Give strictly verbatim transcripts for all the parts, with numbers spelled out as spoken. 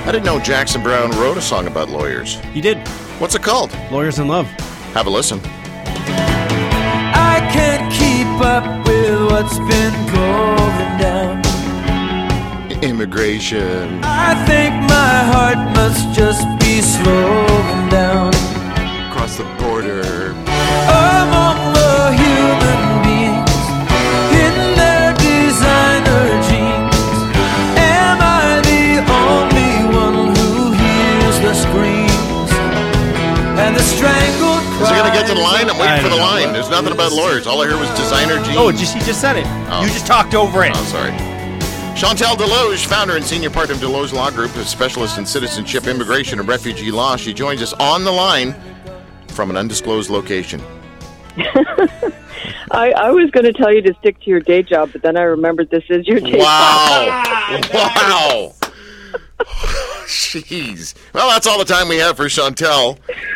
I didn't know Jackson Browne wrote a song about lawyers. He did. What's it called? Lawyers in Love. Have a listen. I can't keep up with what's been going down. Immigration. I think my heart must just be slowing down. Across the border. Among the human beings in their designer jeans, am I the only one who hears the screams and the strangled cries? Is he going to get to the line? I'm waiting I for the don't know. line. There's nothing about lawyers. All I heard was designer jeans. Oh, just he just said it. Oh. You just talked over it. Oh, sorry. Chantal Deloge, founder and senior partner of Deloge Law Group, a specialist in citizenship, immigration, and refugee law. She joins us on the line from an undisclosed location. I, I was going to tell you to stick to your day job, but then I remembered this is your day Wow. Wow. Jeez. Well, that's all the time we have for Chantal.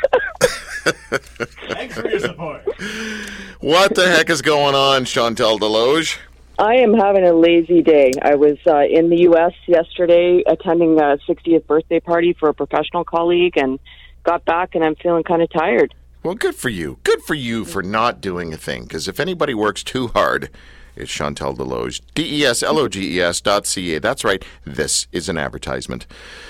Thanks for your support. What the heck is going on, Chantal Deloge? I am having a lazy day. I was uh, in the U S yesterday attending a sixtieth birthday party for a professional colleague and got back and I'm feeling kind of tired. Well, good for you. Good for you for not doing a thing, because if anybody works too hard, it's Chantal Deloge. D E S L O G E S dot C A. That's right. This is an advertisement.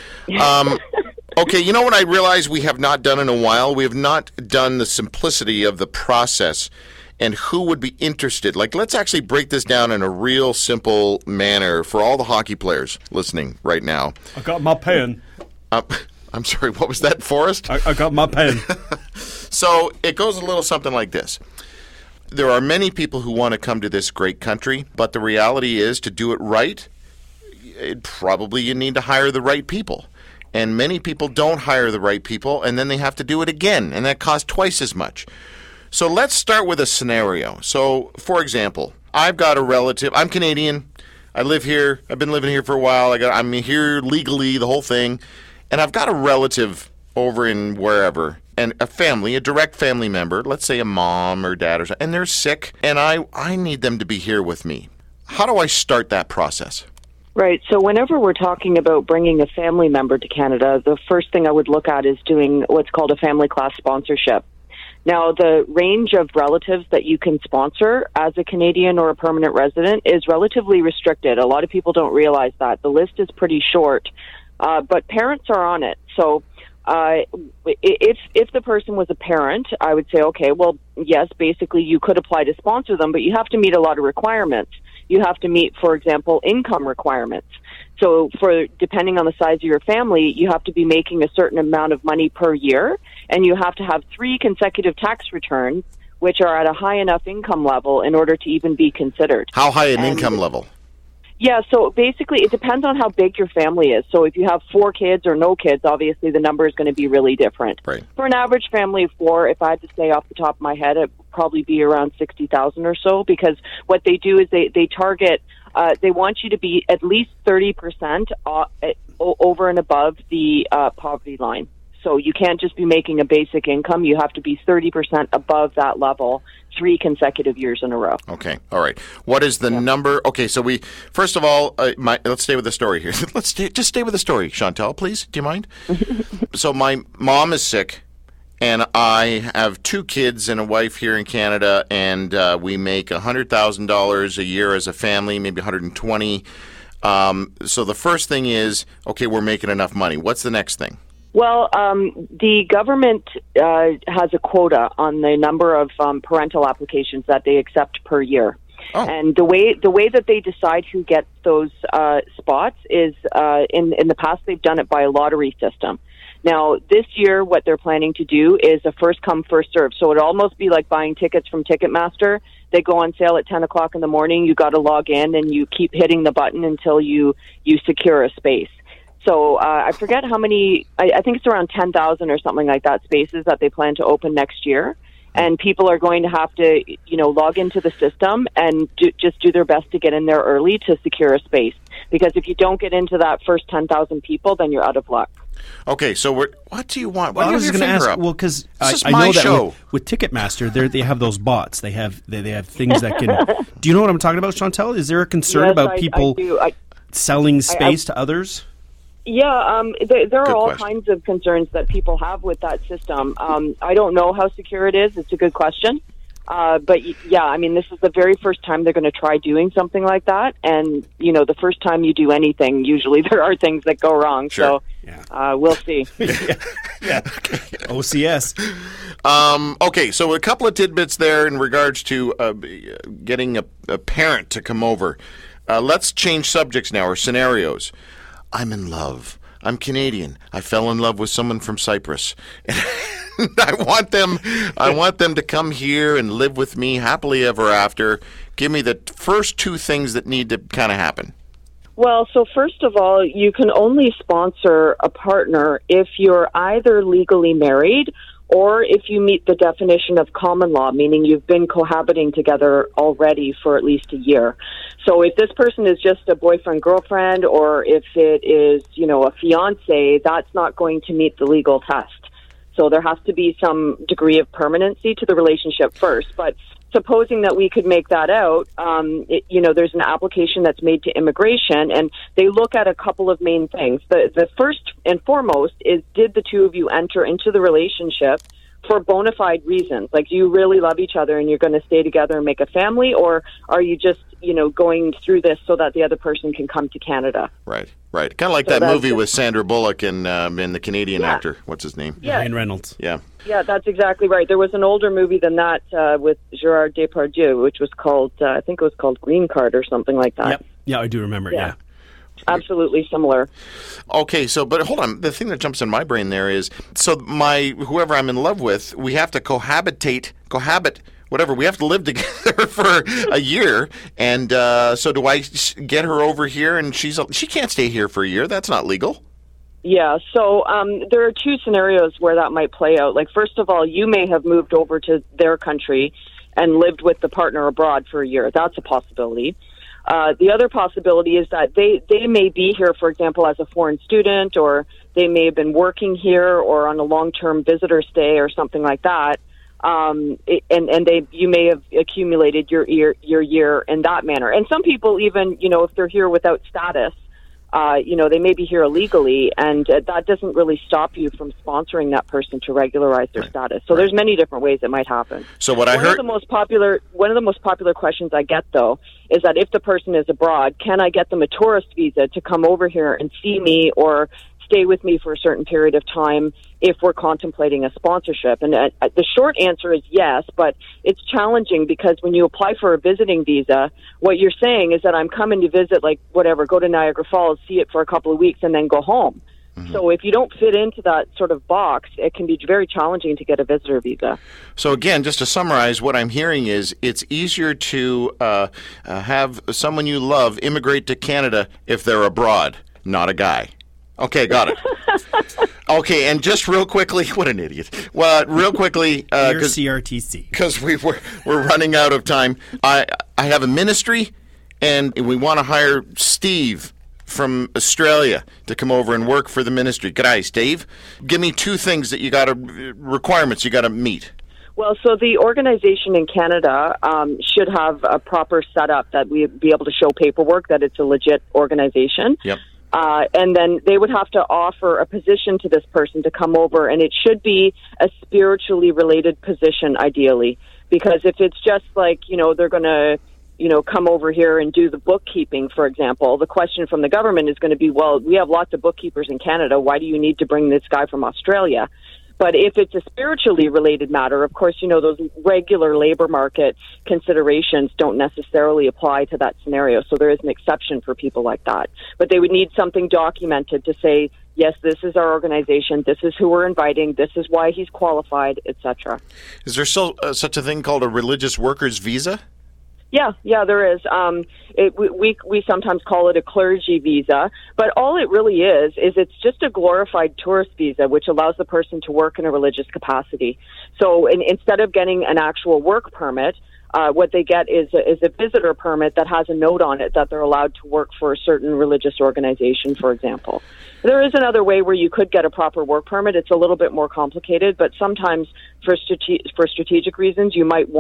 Um, okay, you know what I realize we have not done in a while? We have not done the simplicity of the process and who would be interested. Like, let's actually break this down in a real simple manner for all the hockey players listening right now. I got my pen. Uh, I'm sorry, what was that, Forrest? I, I got my pen. So it goes a little something like this. There are many people who want to come to this great country, but the reality is to do it right, it probably you need to hire the right people. And many people don't hire the right people, and then they have to do it again, and that costs twice as much. So let's start with a scenario. So, for example, I've got a relative. I'm Canadian. I live here. I've been living here for a while. I got. I'm here legally, the whole thing. And I've got a relative over in wherever, and a family, a direct family member, let's say a mom or dad or something, and they're sick, and I, I need them to be here with me. How do I start that process? Right. So whenever we're talking about bringing a family member to Canada, the first thing I would look at is doing what's called a family class sponsorship. Now, the range of relatives that you can sponsor as a Canadian or a permanent resident is relatively restricted. A lot of people don't realize that. The list is pretty short, uh, but parents are on it. So uh, if if the person was a parent, I would say, okay, well, yes, basically you could apply to sponsor them, but you have to meet a lot of requirements. You have to meet, for example, income requirements. So for depending on the size of your family, you have to be making a certain amount of money per year, and you have to have three consecutive tax returns, which are at a high enough income level in order to even be considered. How high an And- income level? Yeah, so basically it depends on how big your family is. So if you have four kids or no kids, obviously the number is going to be really different. Right. For an average family of four, if I had to say off the top of my head, it would probably be around sixty thousand or so, because what they do is they, they target, uh, they want you to be at least thirty percent o- over and above the uh, poverty line. So you can't just be making a basic income. You have to be thirty percent above that level three consecutive years in a row. Okay, all right. What is the yeah. number? Okay, so we first of all, uh, my, let's stay with the story here. let's stay, just stay with the story, Chantal, please. Do you mind? So my mom is sick, and I have two kids and a wife here in Canada, and uh, we make one hundred thousand dollars a year as a family, maybe one hundred twenty. Um, so the first thing is, okay, we're making enough money. What's the next thing? Well, um, the government uh, has a quota on the number of um, parental applications that they accept per year. Oh. And the way the way that they decide who gets those uh, spots is, uh, in, in the past, they've done it by a lottery system. Now, this year, what they're planning to do is a first-come, first-served. So it'll almost be like buying tickets from Ticketmaster. They go on sale at ten o'clock in the morning. You got to log in, and you keep hitting the button until you, you secure a space. So uh, I forget how many, I, I think it's around ten thousand or something like that spaces that they plan to open next year. And people are going to have to, you know, log into the system and do, just do their best to get in there early to secure a space. Because if you don't get into that first ten thousand people, then you're out of luck. Okay, so we're, what do you want? Why well, do you I was have your going to finger ask. up? Well, because I, is I my know that show. with, with Ticketmaster, they they have those bots. They have they, they have things that can. Do you know what I'm talking about, Chantal? Is there a concern yes, about I, people I do. I, selling space I, I, to others? Yeah, um, there, there are Good all question. kinds of concerns that people have with that system. Um, I don't know how secure it is. It's a good question. Uh, but y- yeah, I mean, this is the very first time they're going to try doing something like that. And, you know, the first time you do anything, usually there are things that go wrong. Sure. So Yeah. uh, we'll see. Yeah. O C S. Um, okay, so a couple of tidbits there in regards to uh, getting a, a parent to come over. Uh, let's change subjects now, or scenarios. I'm in love. I'm Canadian. I fell in love with someone from Cyprus. I want them I want them to come here and live with me happily ever after. Give me the first two things that need to kind of happen. Well, so first of all, you can only sponsor a partner if you're either legally married or if you meet the definition of common law, meaning you've been cohabiting together already for at least a year. So if this person is just a boyfriend, girlfriend, or if it is, you know, a fiance, that's not going to meet the legal test. So there has to be some degree of permanency to the relationship first. But supposing that we could make that out, um, it, you know, there's an application that's made to immigration, and they look at a couple of main things. The, the first and foremost is, did the two of you enter into the relationship for bona fide reasons? Like, do you really love each other and you're going to stay together and make a family, or are you just, you know, going through this so that the other person can come to Canada? Right, right. Kind of like So that that's movie just- with Sandra Bullock and, um, and the Canadian Yeah. actor. What's his name? Yeah. Ryan Reynolds. Yeah. Yeah, that's exactly right. There was an older movie than that uh, with Gerard Depardieu, which was called, uh, I think it was called Green Card or something like that. Yep. Yeah, I do remember. Yeah. Yeah. Absolutely similar. Okay, so but hold on. The thing that jumps in my brain there is, so my whoever I'm in love with, we have to cohabitate, cohabit, whatever. We have to live together for a year, and uh, so do I s- get her over here? And she's she can't stay here for a year. That's not legal. Yeah, so um, there are two scenarios where that might play out. Like, first of all, you may have moved over to their country and lived with the partner abroad for a year. That's a possibility. Uh, the other possibility is that they, they may be here, for example, as a foreign student, or they may have been working here or on a long-term visitor stay or something like that. Um, it, and, and they, you may have accumulated your, your, your year in that manner. And some people even, you know, if they're here without status, Uh, you know, they may be here illegally, and uh, that doesn't really stop you from sponsoring that person to regularize their Right. status. So Right. there's many different ways it might happen. So what I one heard. of the most popular one of the most popular questions I get, though, is that if the person is abroad, can I get them a tourist visa to come over here and see me or stay with me for a certain period of time if we're contemplating a sponsorship? And uh, the short answer is yes, but it's challenging because when you apply for a visiting visa, what you're saying is that I'm coming to visit, like, whatever, go to Niagara Falls, see it for a couple of weeks, and then go home. Mm-hmm. So if you don't fit into that sort of box, it can be very challenging to get a visitor visa. So again, just to summarize, what I'm hearing is it's easier to uh, uh, have someone you love immigrate to Canada if they're abroad, not a guy. Okay, got it. Okay, and just real quickly, what an idiot. Well, real quickly, Dear because C R T C. we we're, we're running out of time. I I have a ministry, and we want to hire Steve from Australia to come over and work for the ministry. G'day, Steve. Give me two things that you got to requirements you got to meet. Well, so the organization in Canada um, should have a proper setup that we be able to show paperwork that it's a legit organization. Yep. Uh, and then they would have to offer a position to this person to come over, and it should be a spiritually related position, ideally. Because if it's just like, you know, they're going to, you know, come over here and do the bookkeeping, for example, the question from the government is going to be, well, we have lots of bookkeepers in Canada. Why do you need to bring this guy from Australia? But if it's a spiritually related matter, of course, you know, those regular labor market considerations don't necessarily apply to that scenario. So there is an exception for people like that. But they would need something documented to say, yes, this is our organization, this is who we're inviting, this is why he's qualified, et cetera. Is there still uh, such a thing called a religious workers visa? Yeah, yeah, there is. Um, it, we, we we sometimes call it a clergy visa, but all it really is is it's just a glorified tourist visa, which allows the person to work in a religious capacity. So in, instead of getting an actual work permit, uh, what they get is a, is a visitor permit that has a note on it that they're allowed to work for a certain religious organization, for example. There is another way where you could get a proper work permit. It's a little bit more complicated, but sometimes for strate- for strategic reasons, you might want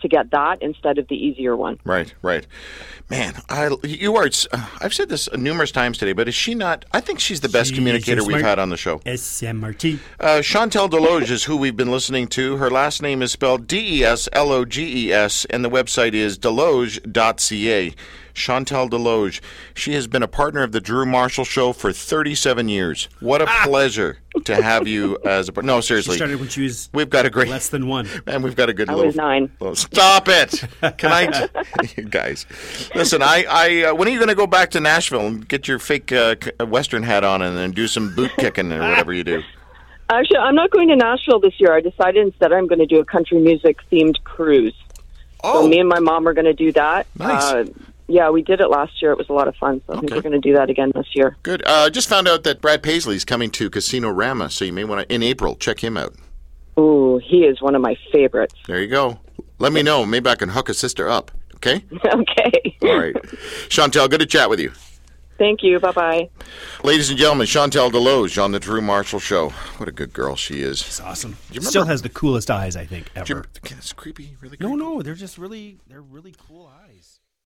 to get that instead of the easier one. Right, right. Man, I you are. Uh, I've said this numerous times today, but is she not? I think she's the best She's communicator so we've smart. had on the show. S M R T. Uh, Chantal Deloge is who we've been listening to. Her last name is spelled D E S L O G E S, and the website is deloge dot c a. Chantal Deloge. She has been a partner of the Drew Marshall Show for thirty-seven years. What a pleasure to have you as a. No, She seriously. started when she was We've got a great. less than one. Man, we've got a good I little. was nine. little- Stop it! Can I, you guys? Listen, I, I, uh, when are you going to go back to Nashville and get your fake uh, c- Western hat on and then do some boot kicking or whatever you do? Actually, I'm not going to Nashville this year. I decided instead I'm going to do a country music themed cruise. Oh, So me and my mom are going to do that. Nice. Uh, yeah, we did it last year. It was a lot of fun. So I think Okay. we're going to do that again this year. good. Uh, just found out that Brad Paisley's coming to Casino Rama, so you may want to in April check him out. Ooh, he is one of my favorites. There you go. Let me know. Maybe I can hook a sister up. Okay. Okay. All right. Chantal, good to chat with you. Thank you. Bye-bye. Ladies and gentlemen, Chantal Deloge on the Drew Marshall Show. What a good girl she is. It's awesome. remember- Still has the coolest eyes, I think, Do you- ever. It's creepy, really No, creepy. no, they're just really, they're really cool eyes.